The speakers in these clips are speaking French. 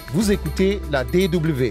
Vous écoutez la DW.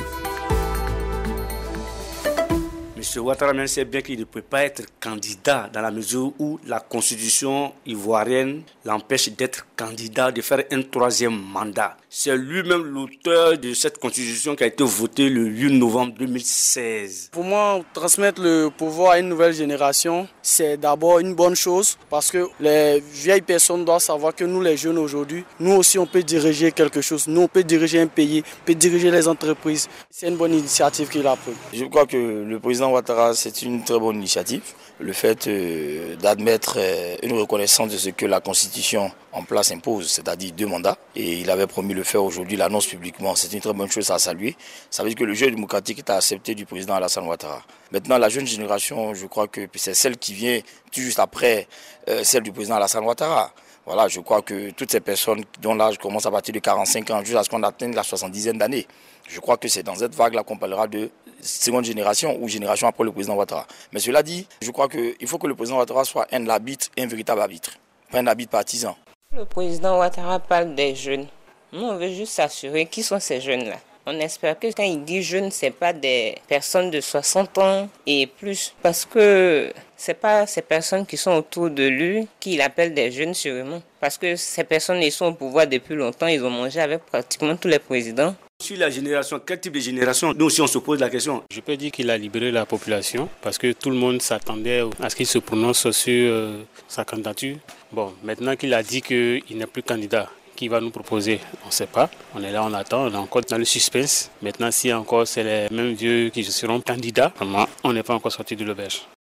M. Ouattara sait bien qu'il ne peut pas être candidat dans la mesure où la constitution ivoirienne l'empêche d'être candidat, de faire un troisième mandat. C'est lui-même l'auteur de cette constitution qui a été votée le 8 novembre 2016. Pour moi, transmettre le pouvoir à une nouvelle génération, c'est d'abord une bonne chose parce que les vieilles personnes doivent savoir que nous, les jeunes aujourd'hui, nous aussi on peut diriger quelque chose. Nous, on peut diriger un pays, on peut diriger les entreprises. C'est une bonne initiative qu'il a prise. Je crois que le président Ouattara, c'est une très bonne initiative. Le fait d'admettre une reconnaissance de ce que la Constitution en place impose, c'est-à-dire 2 mandats. Et il avait promis le faire aujourd'hui, l'annonce publiquement. C'est une très bonne chose à saluer. Ça veut dire que le jeu démocratique est accepté du président Alassane Ouattara. Maintenant, la jeune génération, je crois que c'est celle qui vient tout juste après celle du président Alassane Ouattara. Voilà, je crois que toutes ces personnes dont l'âge commence à partir de 45 ans jusqu'à ce qu'on atteigne la 70aine d'année, je crois que c'est dans cette vague-là qu'on parlera de seconde génération ou génération après le président Ouattara. Mais cela dit, je crois qu'il faut que le président Ouattara soit un arbitre, un véritable arbitre, pas un arbitre partisan. Le président Ouattara parle des jeunes. Nous, on veut juste s'assurer qui sont ces jeunes-là. On espère que quand il dit jeunes, ce n'est pas des personnes de 60 ans et plus. Parce que ce n'est pas ces personnes qui sont autour de lui qu'il appelle des jeunes sûrement. Parce que ces personnes, ils sont au pouvoir depuis longtemps. Ils ont mangé avec pratiquement tous les présidents. Sur la génération, quel type de génération? Nous aussi, on se pose la question. Je peux dire qu'il a libéré la population parce que tout le monde s'attendait à ce qu'il se prononce sur sa candidature. Bon, maintenant qu'il a dit qu'il n'est plus candidat, qui va nous proposer, on ne sait pas. On est là, on attend, on est encore dans le suspense. Maintenant, si encore c'est les mêmes vieux qui seront candidats, vraiment, on n'est pas encore sorti de l'auberge.